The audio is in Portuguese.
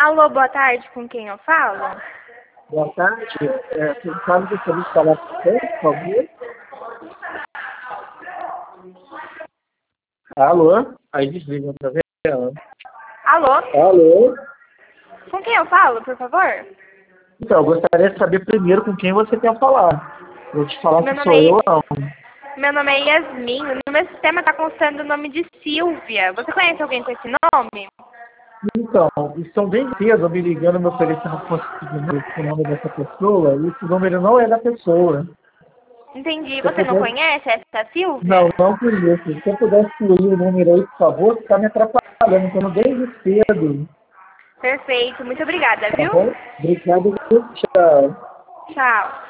Alô, boa tarde, com quem eu falo? Boa tarde. Quem sabe gostaria de falar com você, por favor? Alô? Aí desliga, tá vendo? Alô, Alô? com quem eu falo, por favor? Então, eu gostaria de saber primeiro com quem você quer falar. Vou te falar Meu se nome sou eu ou não. meu nome é Yasmin, no meu sistema está constando o nome de Silvia. Você conhece alguém com esse nome? Então, estão bem cedo me ligando, me oferecendo o nome dessa pessoa, e esse número não é da pessoa. Entendi. Se eu Você não puder... conhece essa Não, Silvia? não conheço. Se eu puder excluir o número aí, por favor, que está me atrapalhando, então desde cedo. Perfeito, muito obrigada, Tá viu? bom? Obrigado. Tchau. Tchau.